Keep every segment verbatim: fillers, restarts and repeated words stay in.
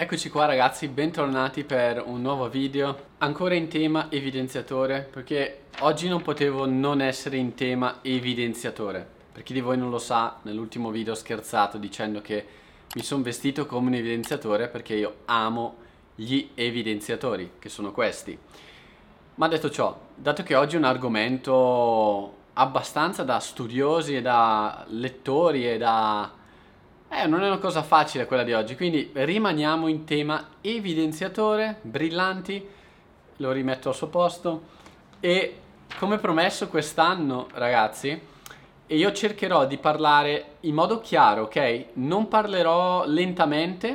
Eccoci qua ragazzi, bentornati per un nuovo video, ancora in tema evidenziatore, perché oggi non potevo non essere in tema evidenziatore. Per chi di voi non lo sa, nell'ultimo video ho scherzato dicendo che mi sono vestito come un evidenziatore perché io amo gli evidenziatori, che sono questi. Ma detto ciò, dato che oggi è un argomento abbastanza da studiosi e da lettori e da... Eh, non è una cosa facile quella di oggi, quindi rimaniamo in tema evidenziatore, brillanti, lo rimetto al suo posto e come promesso quest'anno, ragazzi, e io cercherò di parlare in modo chiaro, ok? Non parlerò lentamente,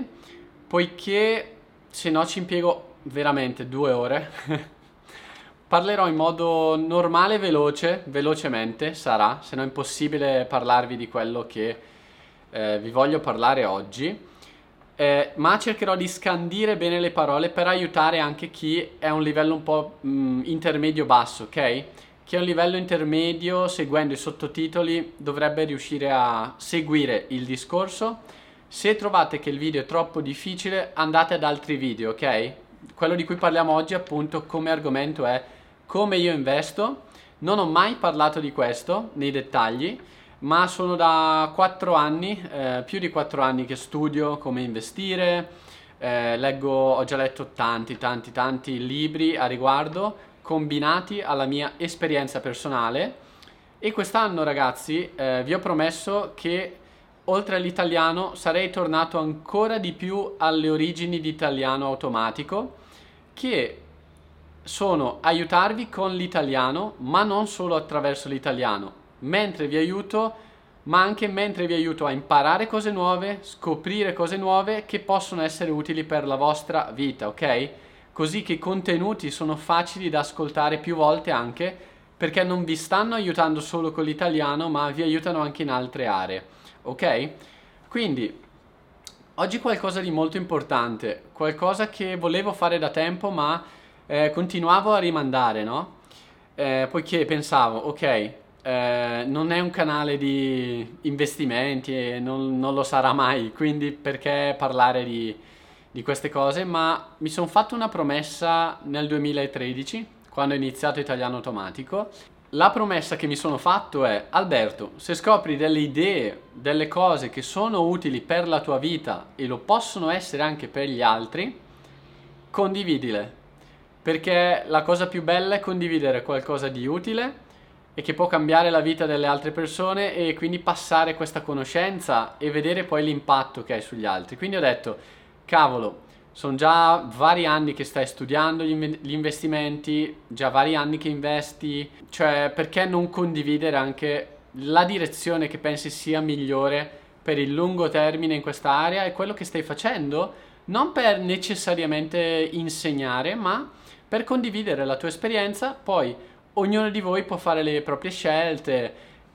poiché se no ci impiego veramente due ore. Parlerò in modo normale e veloce, velocemente sarà, se no è impossibile parlarvi di quello che eh, vi voglio parlare oggi, eh, ma cercherò di scandire bene le parole per aiutare anche chi è a un livello un po' mh, intermedio-basso, ok? Chi è a un livello intermedio, seguendo i sottotitoli, dovrebbe riuscire a seguire il discorso. Se trovate che il video è troppo difficile, andate ad altri video, ok? Quello di cui parliamo oggi, appunto, come argomento è come io investo. Non ho mai parlato di questo nei dettagli, ma sono da quattro anni, eh, più di quattro anni che studio come investire, eh, leggo, ho già letto tanti, tanti, tanti libri a riguardo, combinati alla mia esperienza personale. E quest'anno, ragazzi, eh, vi ho promesso che oltre all'italiano sarei tornato ancora di più alle origini di italiano automatico, che sono aiutarvi con l'italiano, ma non solo attraverso l'italiano, mentre vi aiuto, ma anche mentre vi aiuto a imparare cose nuove, scoprire cose nuove che possono essere utili per la vostra vita, ok? Così che i contenuti sono facili da ascoltare più volte anche, perché non vi stanno aiutando solo con l'italiano, ma vi aiutano anche in altre aree, ok? Quindi oggi qualcosa di molto importante, qualcosa che volevo fare da tempo, ma eh, continuavo a rimandare, no? Eh, poiché pensavo, ok, eh, non è un canale di investimenti e non, non lo sarà mai, quindi perché parlare di, di queste cose? Ma mi sono fatto una promessa nel duemilatredici, quando ho iniziato Italiano Automatico. La promessa che mi sono fatto è: Alberto, se scopri delle idee, delle cose che sono utili per la tua vita e lo possono essere anche per gli altri, condividile, perché la cosa più bella è condividere qualcosa di utile e che può cambiare la vita delle altre persone e quindi passare questa conoscenza e vedere poi l'impatto che hai sugli altri. Quindi ho detto, cavolo, sono già vari anni che stai studiando gli, inve- gli investimenti, già vari anni che investi, cioè perché non condividere anche la direzione che pensi sia migliore per il lungo termine in questa area e quello che stai facendo, non per necessariamente insegnare, ma per condividere la tua esperienza. Poi ognuno di voi può fare le proprie scelte,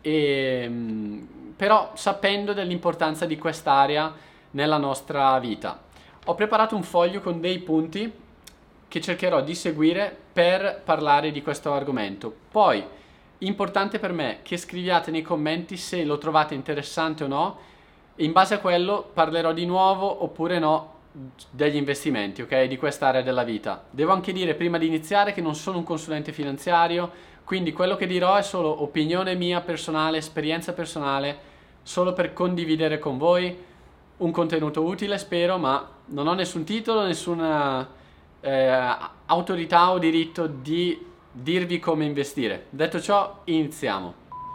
e, mm, però sapendo dell'importanza di quest'area nella nostra vita. Ho preparato un foglio con dei punti che cercherò di seguire per parlare di questo argomento. Poi, importante per me che scriviate nei commenti se lo trovate interessante o no, e in base a quello parlerò di nuovo oppure no degli investimenti, ok? Di quest'area della vita. Devo anche dire prima di iniziare che non sono un consulente finanziario, quindi quello che dirò è solo opinione mia personale, esperienza personale, solo per condividere con voi un contenuto utile, spero, ma non ho nessun titolo, nessuna eh, autorità o diritto di dirvi come investire. Detto ciò, iniziamo.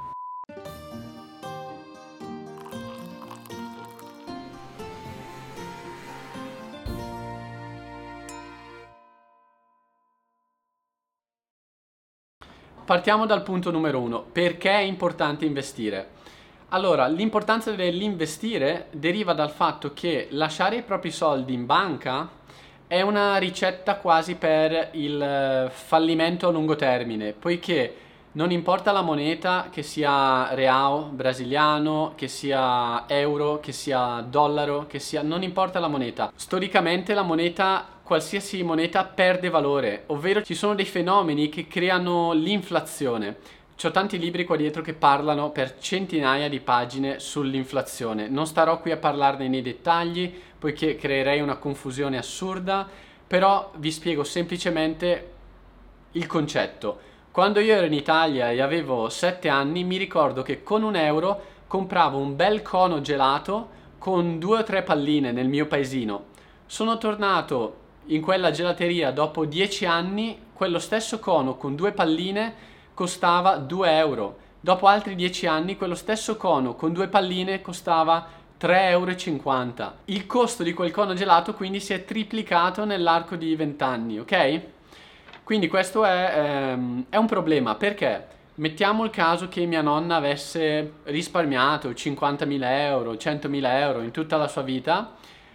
Partiamo dal punto numero uno. Perché è importante investire? Allora, l'importanza dell'investire deriva dal fatto che lasciare i propri soldi in banca è una ricetta quasi per il eh, fallimento a lungo termine, poiché non importa la moneta, che sia real brasiliano, che sia euro, che sia dollaro, che sia... non importa la moneta. Storicamente la moneta, qualsiasi moneta perde valore, ovvero ci sono dei fenomeni che creano l'inflazione. C'ho tanti libri qua dietro che parlano per centinaia di pagine sull'inflazione. Non starò qui a parlarne nei dettagli, poiché creerei una confusione assurda, però vi spiego semplicemente il concetto. Quando io ero in Italia e avevo sette anni, mi ricordo che con un euro compravo un bel cono gelato con due o tre palline nel mio paesino. Sono tornato in quella gelateria dopo dieci anni, quello stesso cono con due palline costava due euro. Dopo altri dieci anni quello stesso cono con due palline costava tre euro e cinquanta. Il costo di quel cono gelato quindi si è triplicato nell'arco di venti anni, ok? Quindi questo è, ehm, è un problema, perché mettiamo il caso che mia nonna avesse risparmiato cinquantamila euro, centomila euro in tutta la sua vita.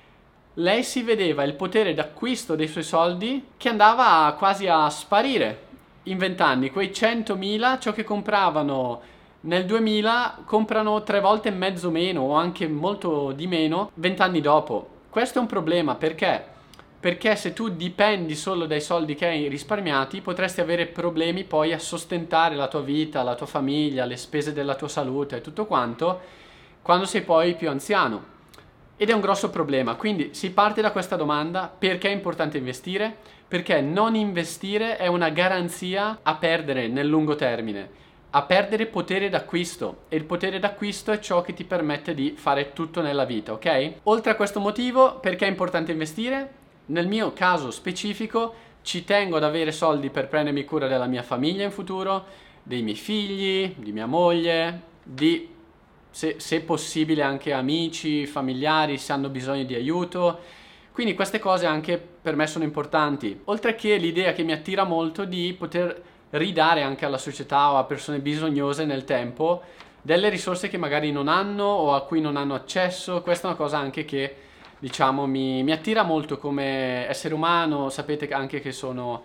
Lei si vedeva il potere d'acquisto dei suoi soldi che andava quasi a sparire in venti anni. Quei centomila, ciò che compravano nel duemila, comprano tre volte e mezzo meno o anche molto di meno venti anni dopo. Questo è un problema, perché? Perché se tu dipendi solo dai soldi che hai risparmiati, potresti avere problemi poi a sostentare la tua vita, la tua famiglia, le spese della tua salute e tutto quanto, quando sei poi più anziano. Ed è un grosso problema. Quindi si parte da questa domanda: perché è importante investire? Perché non investire è una garanzia a perdere nel lungo termine, a perdere potere d'acquisto, e il potere d'acquisto è ciò che ti permette di fare tutto nella vita, ok? Oltre a questo motivo, perché è importante investire? Nel mio caso specifico ci tengo ad avere soldi per prendermi cura della mia famiglia in futuro, dei miei figli, di mia moglie, di se, se possibile anche amici, familiari se hanno bisogno di aiuto. Quindi queste cose anche per me sono importanti. Oltre che l'idea che mi attira molto di poter ridare anche alla società o a persone bisognose nel tempo delle risorse che magari non hanno o a cui non hanno accesso. Questa è una cosa anche che, diciamo, mi, mi attira molto come essere umano. Sapete anche che sono,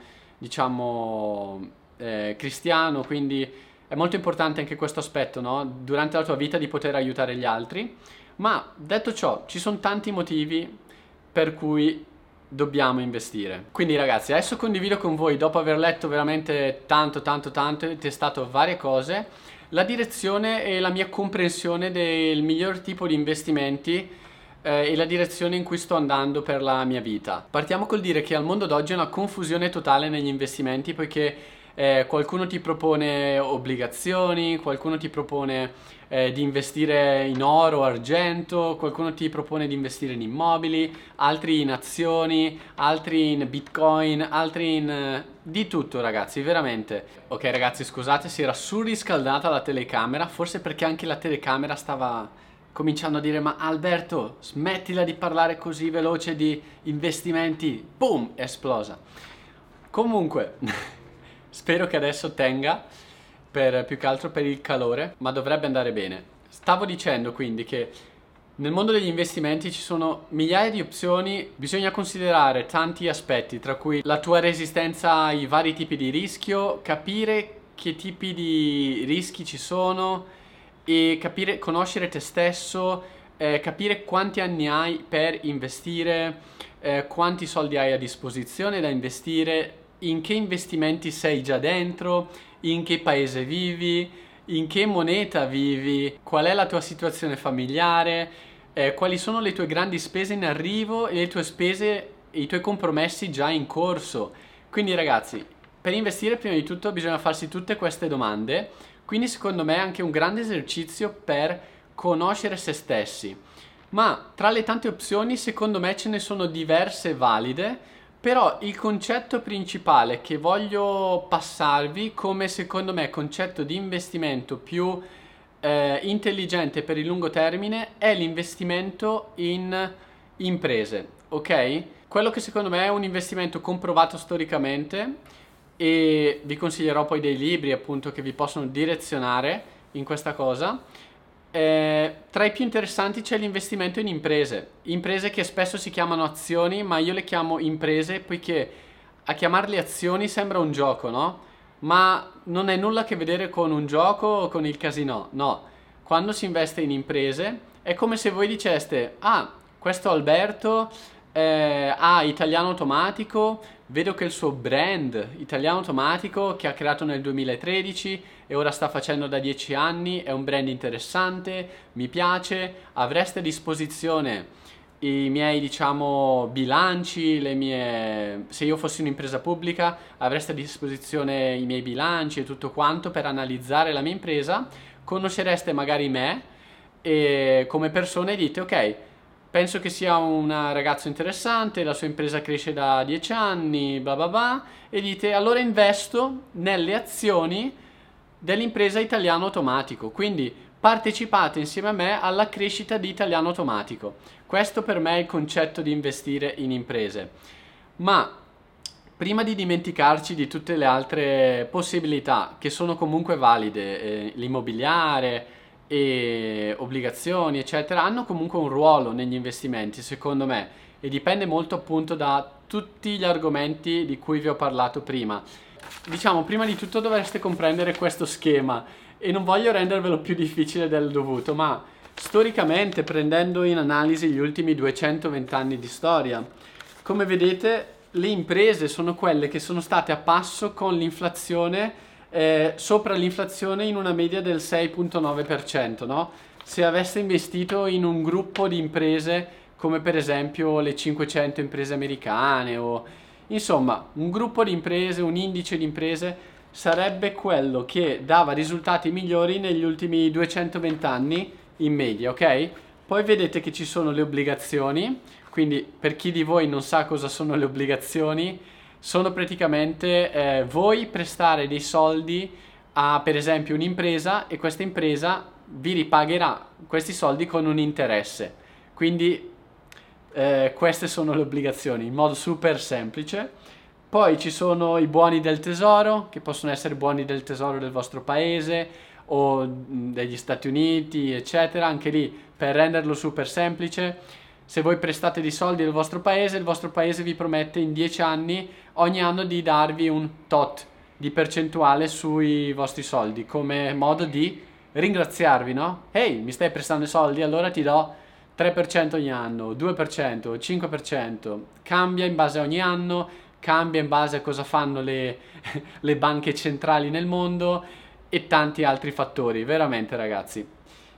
diciamo, eh, cristiano, quindi è molto importante anche questo aspetto, no? Durante la tua vita di poter aiutare gli altri. Ma detto ciò, ci sono tanti motivi per cui dobbiamo investire. Quindi ragazzi, adesso condivido con voi, dopo aver letto veramente tanto tanto tanto e testato varie cose, la direzione e la mia comprensione del miglior tipo di investimenti eh, e la direzione in cui sto andando per la mia vita. Partiamo col dire che al mondo d'oggi è una confusione totale negli investimenti, poiché eh, qualcuno ti propone obbligazioni, qualcuno ti propone eh, di investire in oro o argento, qualcuno ti propone di investire in immobili, altri in azioni, altri in bitcoin, altri in eh, di tutto, ragazzi, veramente. Ok ragazzi, scusate, si era surriscaldata la telecamera, forse perché anche la telecamera stava cominciando a dire: ma Alberto, smettila di parlare così veloce di investimenti. Boom, è esplosa. Comunque spero che adesso tenga, per, più che altro per il calore, ma dovrebbe andare bene. Stavo dicendo quindi che nel mondo degli investimenti ci sono migliaia di opzioni, bisogna considerare tanti aspetti, tra cui la tua resistenza ai vari tipi di rischio, capire che tipi di rischi ci sono e capire, conoscere te stesso, eh, capire quanti anni hai per investire, eh, quanti soldi hai a disposizione da investire, in che investimenti sei già dentro, in che paese vivi, in che moneta vivi, qual è la tua situazione familiare, eh, quali sono le tue grandi spese in arrivo e le tue spese e i tuoi compromessi già in corso. Quindi ragazzi, per investire prima di tutto bisogna farsi tutte queste domande, quindi secondo me è anche un grande esercizio per conoscere se stessi. Ma tra le tante opzioni secondo me ce ne sono diverse valide. Però il concetto principale che voglio passarvi come secondo me concetto di investimento più eh, intelligente per il lungo termine è l'investimento in imprese, ok? Quello che secondo me è un investimento comprovato storicamente, e vi consiglierò poi dei libri appunto che vi possono direzionare in questa cosa. Eh, tra i più interessanti c'è l'investimento in imprese, imprese che spesso si chiamano azioni, ma io le chiamo imprese poiché a chiamarle azioni sembra un gioco, no? Ma non è nulla a che vedere con un gioco o con il casino, no. Quando si investe in imprese è come se voi diceste: ah, questo Alberto eh, ha Italiano Automatico, vedo che il suo brand Italiano Automatico che ha creato nel duemilatredici e ora sta facendo da dieci anni è un brand interessante, mi piace, avreste a disposizione i miei, diciamo, bilanci, le mie... se io fossi un'impresa pubblica, avreste a disposizione i miei bilanci e tutto quanto per analizzare la mia impresa, conoscereste magari me e come persona e dite, ok, penso che sia un ragazzo interessante, la sua impresa cresce da dieci anni, bla bla bla, e dite, allora investo nelle azioni dell'impresa Italiano Automatico, quindi partecipate insieme a me alla crescita di Italiano Automatico. Questo per me è il concetto di investire in imprese. Ma prima di dimenticarci di tutte le altre possibilità che sono comunque valide, eh, l'immobiliare e obbligazioni, eccetera, hanno comunque un ruolo negli investimenti, secondo me, e dipende molto appunto da tutti gli argomenti di cui vi ho parlato prima. Diciamo, prima di tutto dovreste comprendere questo schema e non voglio rendervelo più difficile del dovuto, ma storicamente, prendendo in analisi gli ultimi duecentoventi anni di storia, come vedete, le imprese sono quelle che sono state a passo con l'inflazione, eh, sopra l'inflazione in una media del sei virgola nove per cento, no? Se aveste investito in un gruppo di imprese come per esempio le cinquecento imprese americane o insomma un gruppo di imprese, un indice di imprese sarebbe quello che dava risultati migliori negli ultimi duecentoventi anni in media, ok? Poi vedete che ci sono le obbligazioni, quindi per chi di voi non sa cosa sono le obbligazioni, sono praticamente eh, voi prestare dei soldi a per esempio un'impresa e questa impresa vi ripagherà questi soldi con un interesse. Quindi eh, queste sono le obbligazioni in modo super semplice. Poi ci sono i buoni del tesoro, che possono essere buoni del tesoro del vostro paese o degli Stati Uniti, eccetera. Anche lì, per renderlo super semplice, se voi prestate dei soldi al vostro paese, il vostro paese vi promette in dieci anni, ogni anno, di darvi un tot di percentuale sui vostri soldi, come modo di ringraziarvi, no? Ehi, mi stai prestando i soldi, allora ti do tre per cento ogni anno, due per cento, cinque per cento. Cambia in base a ogni anno, cambia in base a cosa fanno le, le banche centrali nel mondo e tanti altri fattori, veramente ragazzi.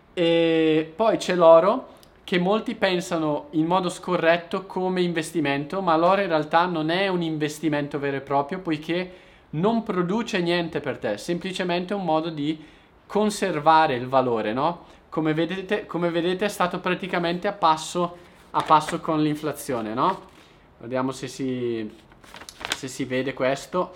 E poi c'è l'oro, che molti pensano in modo scorretto come investimento, ma l'oro in realtà non è un investimento vero e proprio, poiché non produce niente per te, semplicemente un modo di conservare il valore, no? Come vedete, come vedete è stato praticamente a passo, a passo con l'inflazione, no? Vediamo se si, se si vede questo.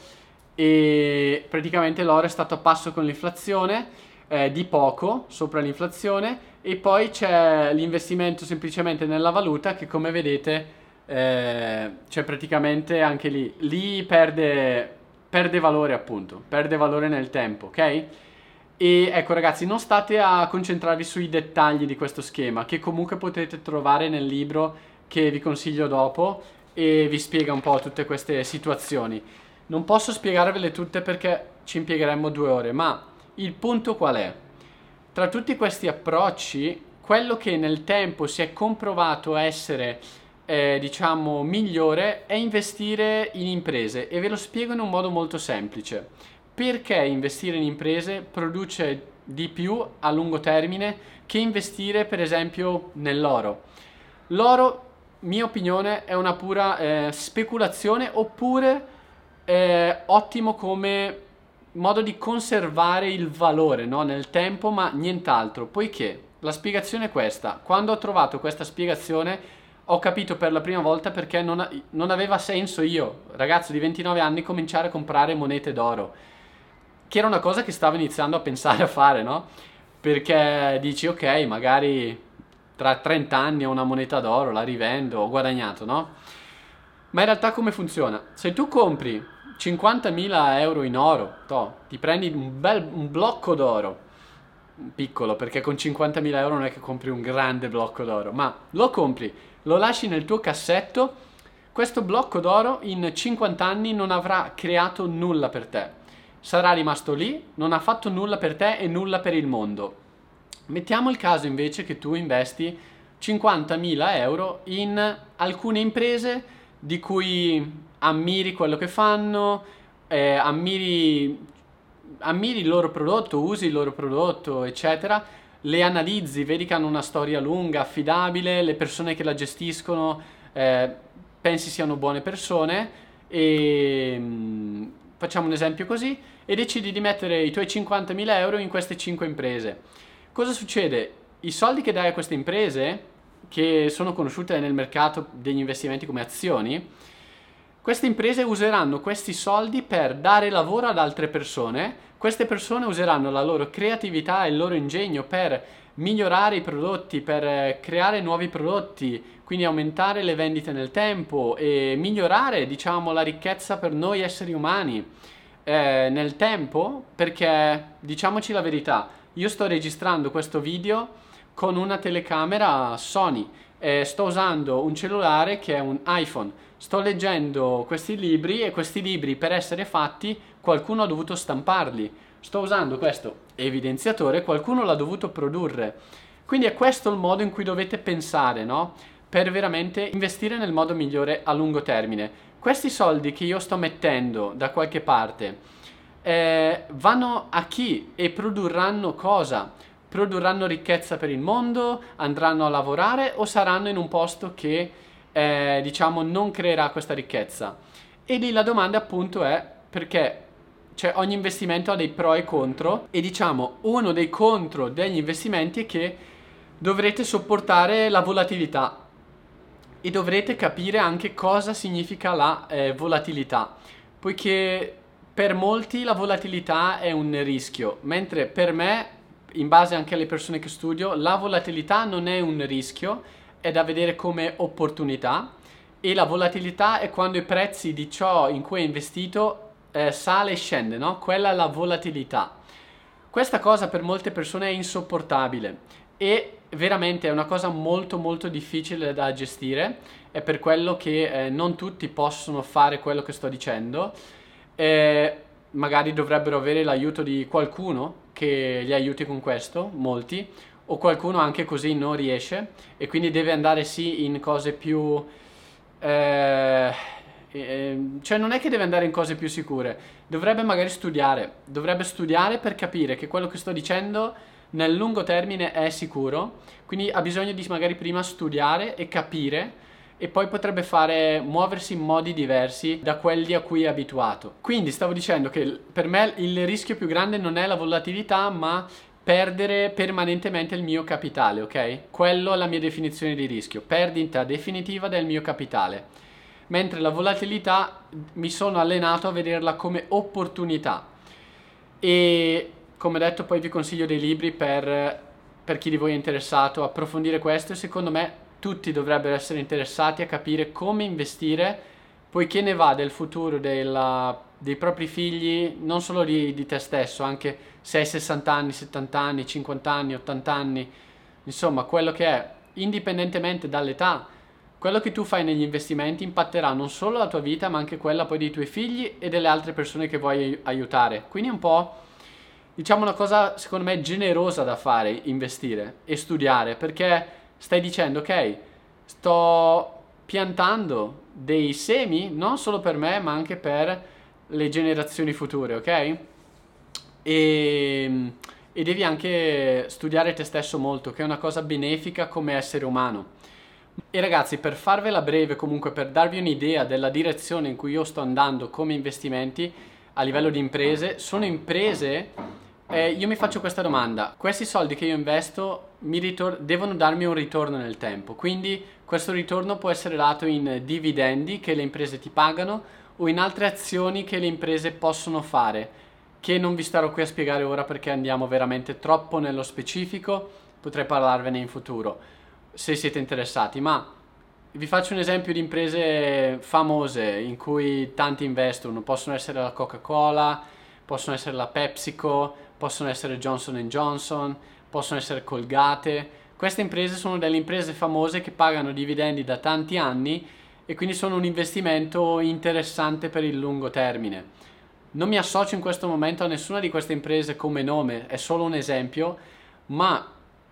E praticamente l'oro è stato a passo con l'inflazione, eh, di poco sopra l'inflazione, e poi c'è l'investimento semplicemente nella valuta che, come vedete, eh, c'è praticamente anche lì, lì perde, perde valore appunto, perde valore nel tempo, ok? E ecco ragazzi, non state a concentrarvi sui dettagli di questo schema, che comunque potete trovare nel libro che vi consiglio dopo e vi spiega un po' tutte queste situazioni. Non posso spiegarvele tutte perché ci impiegheremmo due ore, ma il punto qual è? Tra tutti questi approcci, quello che nel tempo si è comprovato essere, eh, diciamo, migliore è investire in imprese, e ve lo spiego in un modo molto semplice. Perché investire in imprese produce di più a lungo termine che investire per esempio nell'oro? L'oro, mia opinione, è una pura eh, speculazione, oppure eh, ottimo come modo di conservare il valore, no, nel tempo, ma nient'altro, poiché la spiegazione è questa. Quando ho trovato questa spiegazione ho capito per la prima volta perché non, non aveva senso io, ragazzo di ventinove anni, cominciare a comprare monete d'oro, che era una cosa che stavo iniziando a pensare a fare, no? Perché dici, ok, magari tra trenta anni ho una moneta d'oro, la rivendo, ho guadagnato, no? Ma in realtà come funziona? Se tu compri cinquantamila euro in oro, to, ti prendi un bel un blocco d'oro, piccolo, perché con cinquantamila euro non è che compri un grande blocco d'oro, ma lo compri, lo lasci nel tuo cassetto, questo blocco d'oro in cinquanta anni non avrà creato nulla per te. Sarà rimasto lì, non ha fatto nulla per te e nulla per il mondo. Mettiamo il caso invece che tu investi cinquantamila euro in alcune imprese di cui ammiri quello che fanno, eh, ammiri, ammiri il loro prodotto, usi il loro prodotto, eccetera, le analizzi, vedi che hanno una storia lunga, affidabile, le persone che la gestiscono eh, pensi siano buone persone e mh, facciamo un esempio così e decidi di mettere i tuoi cinquantamila euro in queste cinque imprese. Cosa succede? I soldi che dai a queste imprese, che sono conosciute nel mercato degli investimenti come azioni, queste imprese useranno questi soldi per dare lavoro ad altre persone. Queste persone useranno la loro creatività e il loro ingegno per migliorare i prodotti, per creare nuovi prodotti, quindi aumentare le vendite nel tempo e migliorare, diciamo, la ricchezza per noi esseri umani eh, nel tempo, perché diciamoci la verità, io sto registrando questo video con una telecamera Sony, eh, sto usando un cellulare che è un iPhone, sto leggendo questi libri e questi libri per essere fatti qualcuno ha dovuto stamparli, sto usando questo evidenziatore, qualcuno l'ha dovuto produrre, quindi è questo il modo in cui dovete pensare, no? Per veramente investire nel modo migliore a lungo termine. Questi soldi che io sto mettendo da qualche parte eh, vanno a chi e produrranno cosa? Produrranno ricchezza per il mondo, andranno a lavorare o saranno in un posto che eh, diciamo non creerà questa ricchezza? E lì la domanda appunto è perché, cioè, ogni investimento ha dei pro e contro e diciamo uno dei contro degli investimenti è che dovrete sopportare la volatilità e dovrete capire anche cosa significa la eh, volatilità, poiché per molti la volatilità è un rischio, mentre per me, in base anche alle persone che studio, la volatilità non è un rischio, è da vedere come opportunità e la volatilità è quando i prezzi di ciò in cui hai investito eh, sale e scende, no? Quella è la volatilità. Questa cosa per molte persone è insopportabile e veramente è una cosa molto molto difficile da gestire, è per quello che eh, non tutti possono fare quello che sto dicendo. Eh, magari dovrebbero avere l'aiuto di qualcuno che li aiuti con questo, molti, o qualcuno anche così non riesce e quindi deve andare sì in cose più eh, eh, cioè non è che deve andare in cose più sicure, dovrebbe magari studiare, dovrebbe studiare per capire che quello che sto dicendo nel lungo termine è sicuro, quindi ha bisogno di magari prima studiare e capire e poi potrebbe fare muoversi in modi diversi da quelli a cui è abituato. Quindi stavo dicendo che per me il rischio più grande non è la volatilità, ma perdere permanentemente il mio capitale, ok? Quello è la mia definizione di rischio, perdita definitiva del mio capitale. Mentre la volatilità mi sono allenato a vederla come opportunità. E come detto poi vi consiglio dei libri per, per chi di voi è interessato a approfondire questo e secondo me tutti dovrebbero essere interessati a capire come investire, poiché ne va del futuro della, dei propri figli, non solo di, di te stesso, anche se hai sessanta anni, settanta anni, cinquanta anni, ottanta anni, insomma quello che è, indipendentemente dall'età, quello che tu fai negli investimenti impatterà non solo la tua vita ma anche quella poi dei tuoi figli e delle altre persone che vuoi aiutare. Quindi è un po', diciamo, una cosa secondo me generosa da fare, investire e studiare, perché stai dicendo ok, sto piantando dei semi non solo per me ma anche per le generazioni future, ok? E, e devi anche studiare te stesso molto, che è una cosa benefica come essere umano. E ragazzi, per farvela breve, comunque per darvi un'idea della direzione in cui io sto andando come investimenti a livello di imprese, sono imprese, eh, io mi faccio questa domanda: questi soldi che io investo mi ritor- devono darmi un ritorno nel tempo, quindi questo ritorno può essere dato in dividendi che le imprese ti pagano o in altre azioni che le imprese possono fare, che non vi starò qui a spiegare ora perché andiamo veramente troppo nello specifico, potrei parlarvene in futuro se siete interessati, ma vi faccio un esempio di imprese famose in cui tanti investono. Possono essere la Coca-Cola, possono essere la PepsiCo, possono essere Johnson and Johnson, possono essere Colgate. Queste imprese sono delle imprese famose che pagano dividendi da tanti anni e quindi sono un investimento interessante per il lungo termine. Non mi associo in questo momento a nessuna di queste imprese come nome, è solo un esempio, ma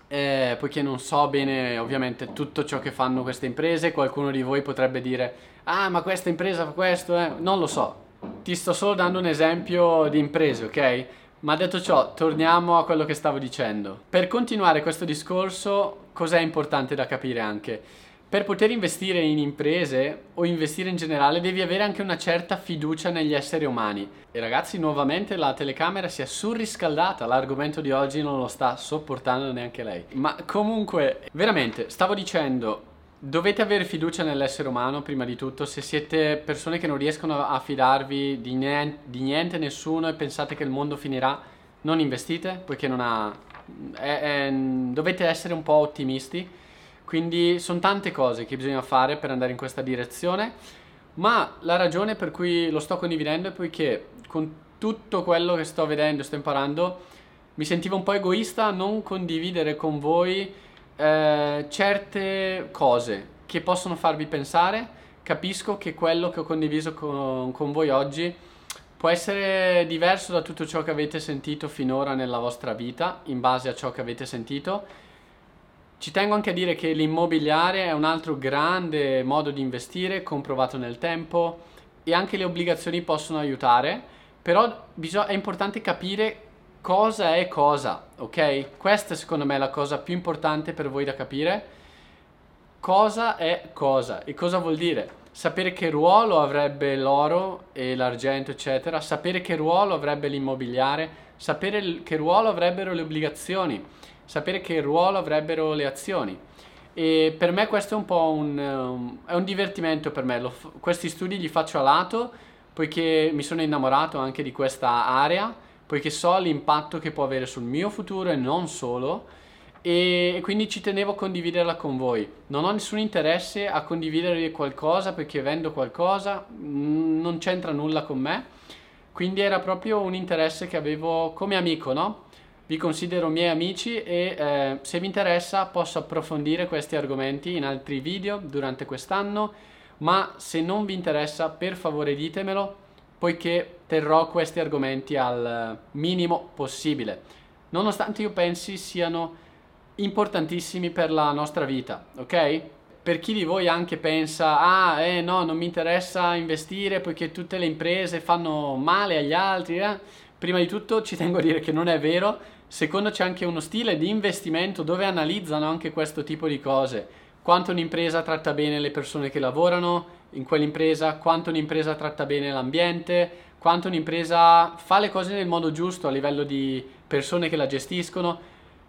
eh, poiché non so bene ovviamente tutto ciò che fanno queste imprese. Qualcuno di voi potrebbe dire, ah, ma questa impresa fa questo, eh. Non lo so, ti sto solo dando un esempio di imprese, ok? Ma detto ciò, torniamo a quello che stavo dicendo. Per continuare questo discorso, cos'è importante da capire anche? Per poter investire in imprese o investire in generale devi avere anche una certa fiducia negli esseri umani. E ragazzi, nuovamente la telecamera si è surriscaldata, l'argomento di oggi non lo sta sopportando neanche lei. Ma comunque, veramente, stavo dicendo, dovete avere fiducia nell'essere umano prima di tutto. Se siete persone che non riescono a fidarvi di niente, di niente, nessuno, e pensate che il mondo finirà, non investite, poiché non ha... è- è- dovete essere un po' ottimisti. Quindi sono tante cose che bisogna fare per andare in questa direzione, ma la ragione per cui lo sto condividendo è poiché con tutto quello che sto vedendo e sto imparando mi sentivo un po' egoista a non condividere con voi eh, certe cose che possono farvi pensare. Capisco che quello che ho condiviso con, con voi oggi può essere diverso da tutto ciò che avete sentito finora nella vostra vita, in base a ciò che avete sentito. Ci tengo anche a dire che l'immobiliare è un altro grande modo di investire, comprovato nel tempo, e anche le obbligazioni possono aiutare, però bisog- è importante capire cosa è cosa, ok? Questa secondo me è la cosa più importante per voi da capire. Cosa è cosa e cosa vuol dire? Sapere che ruolo avrebbe l'oro e l'argento, eccetera, sapere che ruolo avrebbe l'immobiliare, sapere l- che ruolo avrebbero le obbligazioni, sapere che ruolo avrebbero le azioni. E per me questo è un po' un, um, è un divertimento per me. Lo f- questi studi li faccio a lato poiché mi sono innamorato anche di questa area, poiché so l'impatto che può avere sul mio futuro e non solo, e e quindi ci tenevo a condividerla con voi. Non ho nessun interesse a condividere qualcosa perché vendo qualcosa, mm, non c'entra nulla con me, quindi era proprio un interesse che avevo come amico, no? Vi considero miei amici e eh, se vi interessa posso approfondire questi argomenti in altri video durante quest'anno, ma se non vi interessa per favore ditemelo, poiché terrò questi argomenti al minimo possibile, nonostante io pensi siano importantissimi per la nostra vita, ok? Per chi di voi anche pensa, ah, eh no, non mi interessa investire poiché tutte le imprese fanno male agli altri, eh? Prima di tutto ci tengo a dire che non è vero. Secondo, c'è anche uno stile di investimento dove analizzano anche questo tipo di cose. Quanto un'impresa tratta bene le persone che lavorano in quell'impresa, quanto un'impresa tratta bene l'ambiente, quanto un'impresa fa le cose nel modo giusto a livello di persone che la gestiscono,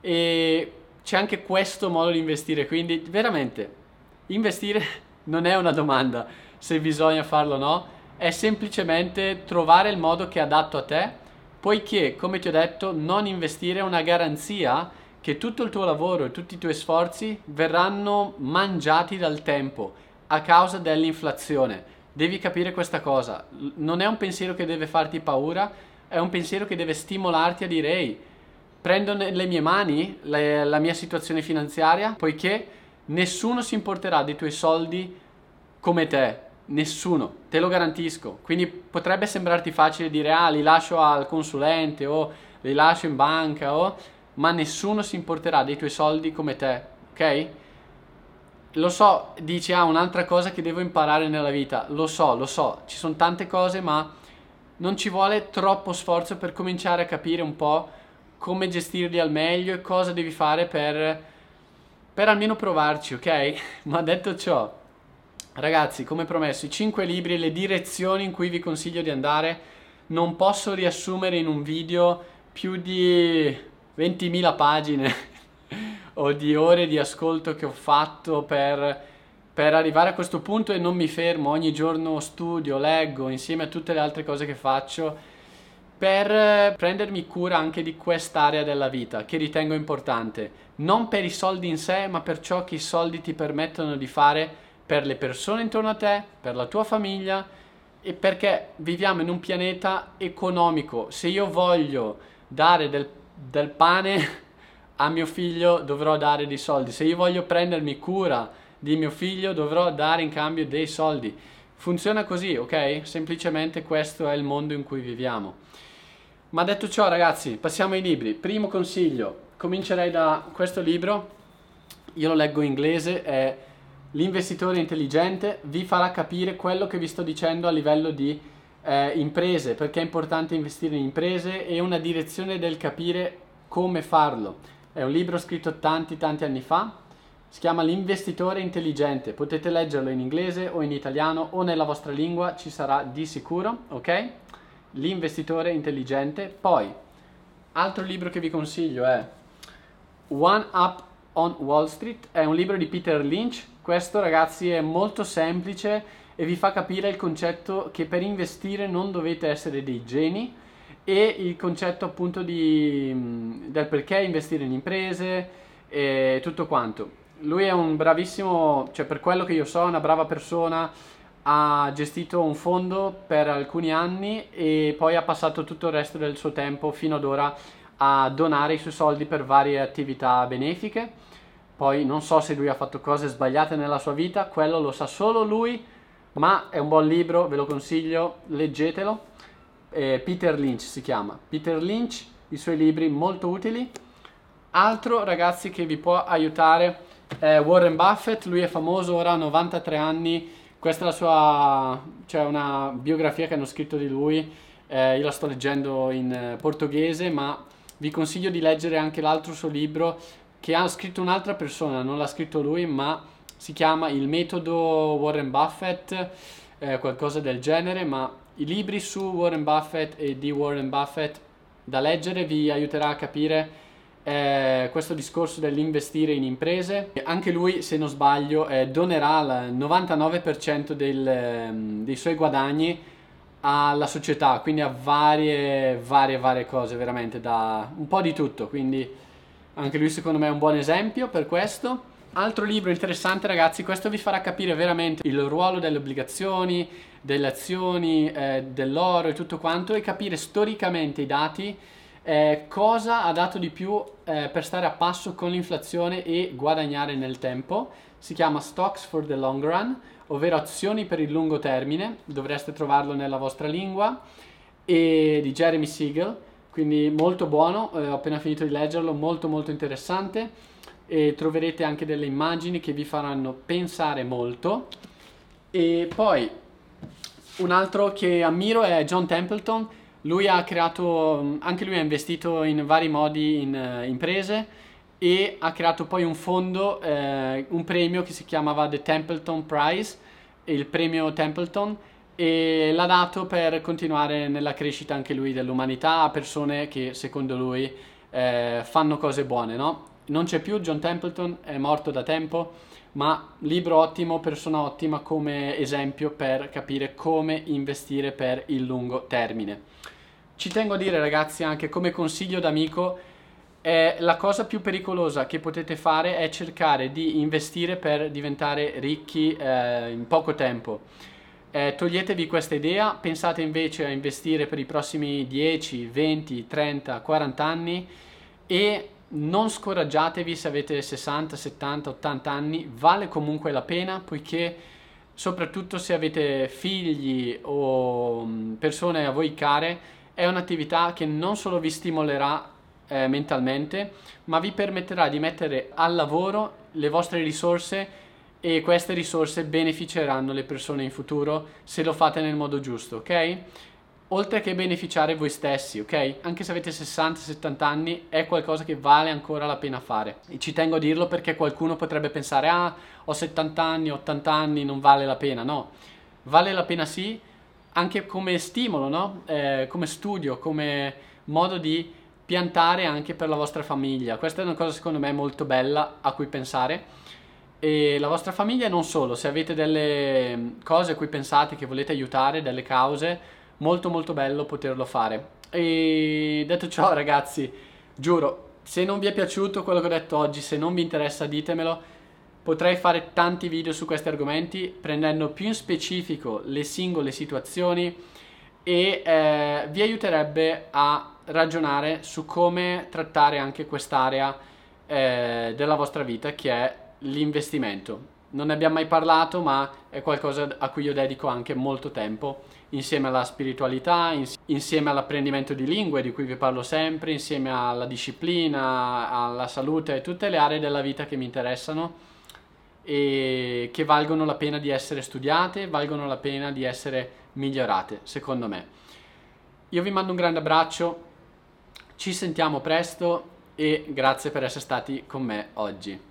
e c'è anche questo modo di investire. Quindi veramente investire non è una domanda se bisogna farlo o no, è semplicemente trovare il modo che è adatto a te, poiché, come ti ho detto, non investire è una garanzia che tutto il tuo lavoro e tutti i tuoi sforzi verranno mangiati dal tempo a causa dell'inflazione. Devi capire questa cosa. L- Non è un pensiero che deve farti paura, è un pensiero che deve stimolarti a dire, ehi, prendo nelle mie mani le- la mia situazione finanziaria, poiché nessuno si importerà dei tuoi soldi come te, nessuno, te lo garantisco. Quindi potrebbe sembrarti facile dire, ah, li lascio al consulente o li lascio in banca, o... ma nessuno si importerà dei tuoi soldi come te, ok? Lo so, dici, ah, un'altra cosa che devo imparare nella vita. Lo so, lo so, ci sono tante cose, ma non ci vuole troppo sforzo per cominciare a capire un po' come gestirli al meglio e cosa devi fare per, per almeno provarci, ok? Ma detto ciò, ragazzi, come promesso, i cinque libri e le direzioni in cui vi consiglio di andare non posso riassumere in un video più di ventimila pagine o di ore di ascolto che ho fatto per, per arrivare a questo punto, e non mi fermo, ogni giorno studio, leggo insieme a tutte le altre cose che faccio per eh, prendermi cura anche di quest'area della vita che ritengo importante, non per i soldi in sé, ma per ciò che i soldi ti permettono di fare per le persone intorno a te, per la tua famiglia, e perché viviamo in un pianeta economico. Se io voglio dare del, del pane a mio figlio, dovrò dare dei soldi. Se io voglio prendermi cura di mio figlio, dovrò dare in cambio dei soldi. Funziona così, ok? Semplicemente questo è il mondo in cui viviamo. Ma detto ciò, ragazzi, passiamo ai libri. Primo consiglio: comincerei da questo libro, io lo leggo in inglese, è L'investitore intelligente, vi farà capire quello che vi sto dicendo a livello di eh, imprese, perché è importante investire in imprese e una direzione del capire come farlo. È un libro scritto tanti tanti anni fa, si chiama L'investitore intelligente, potete leggerlo in inglese o in italiano o nella vostra lingua, ci sarà di sicuro, ok? L'investitore intelligente. Poi, altro libro che vi consiglio è One Up on Wall Street, è un libro di Peter Lynch. Questo, ragazzi, è molto semplice e vi fa capire il concetto che per investire non dovete essere dei geni e il concetto appunto di, del perché investire in imprese e tutto quanto. Lui è un bravissimo, cioè per quello che io so, è una brava persona, ha gestito un fondo per alcuni anni e poi ha passato tutto il resto del suo tempo fino ad ora a donare i suoi soldi per varie attività benefiche. Poi non so se lui ha fatto cose sbagliate nella sua vita, quello lo sa solo lui, ma è un buon libro, ve lo consiglio, leggetelo. Eh, Peter Lynch si chiama. Peter Lynch, i suoi libri molto utili. Altro, ragazzi, che vi può aiutare è Warren Buffett. Lui è famoso, ora ha novantatré anni. Questa è la sua, cioè una biografia che hanno scritto di lui. Eh, io la sto leggendo in portoghese, ma vi consiglio di leggere anche l'altro suo libro che ha scritto un'altra persona, non l'ha scritto lui, ma si chiama Il metodo Warren Buffett, eh, qualcosa del genere, ma i libri su Warren Buffett e di Warren Buffett da leggere vi aiuterà a capire eh, questo discorso dell'investire in imprese. Anche lui, se non sbaglio, eh, donerà il novantanove per cento del, dei suoi guadagni alla società, quindi a varie, varie, varie cose, veramente da un po' di tutto, quindi anche lui secondo me è un buon esempio per questo. Altro libro interessante, ragazzi, questo vi farà capire veramente il ruolo delle obbligazioni, delle azioni, eh, dell'oro e tutto quanto, e capire storicamente i dati, eh, cosa ha dato di più eh, per stare a passo con l'inflazione e guadagnare nel tempo. Si chiama Stocks for the Long Run, ovvero azioni per il lungo termine, dovreste trovarlo nella vostra lingua, e di Jeremy Siegel. Quindi molto buono, eh, ho appena finito di leggerlo, molto molto interessante, e troverete anche delle immagini che vi faranno pensare molto. E poi un altro che ammiro è John Templeton. Lui ha creato, anche lui ha investito in vari modi in uh, imprese e ha creato poi un fondo, eh, un premio che si chiamava The Templeton Prize, il premio Templeton, e l'ha dato per continuare nella crescita anche lui dell'umanità a persone che secondo lui eh, fanno cose buone, no? Non c'è più John Templeton, è morto da tempo, ma libro ottimo, persona ottima come esempio per capire come investire per il lungo termine. Ci tengo a dire, ragazzi, anche come consiglio d'amico, eh, la cosa più pericolosa che potete fare è cercare di investire per diventare ricchi eh, in poco tempo. Eh, toglietevi questa idea, pensate invece a investire per i prossimi dieci, venti, trenta, quaranta anni e non scoraggiatevi se avete sessanta, settanta, ottanta anni, vale comunque la pena, poiché soprattutto se avete figli o persone a voi care è un'attività che non solo vi stimolerà eh, mentalmente, ma vi permetterà di mettere al lavoro le vostre risorse e queste risorse beneficeranno le persone in futuro se lo fate nel modo giusto, ok? Oltre che beneficiare voi stessi, ok? Anche se avete sessanta settanta anni è qualcosa che vale ancora la pena fare. E ci tengo a dirlo perché qualcuno potrebbe pensare ah, ho settanta anni, ottanta anni, non vale la pena. No, vale la pena sì, anche come stimolo, no? Eh, come studio, come modo di piantare anche per la vostra famiglia. Questa è una cosa secondo me molto bella a cui pensare. E la vostra famiglia non solo, se avete delle cose a cui pensate che volete aiutare, delle cause, molto molto bello poterlo fare. E detto ciò, ragazzi, giuro, se non vi è piaciuto quello che ho detto oggi, se non vi interessa ditemelo, potrei fare tanti video su questi argomenti prendendo più in specifico le singole situazioni e eh, vi aiuterebbe a ragionare su come trattare anche quest'area eh, della vostra vita che è l'investimento. non ne abbiamo mai parlato, ma è qualcosa a cui io dedico anche molto tempo, insieme alla spiritualità, ins- insieme all'apprendimento di lingue di cui vi parlo sempre, insieme alla disciplina, alla salute e tutte le aree della vita che mi interessano e che valgono la pena di essere studiate, valgono la pena di essere migliorate, secondo me. Io vi mando un grande abbraccio, ci sentiamo presto e grazie per essere stati con me oggi.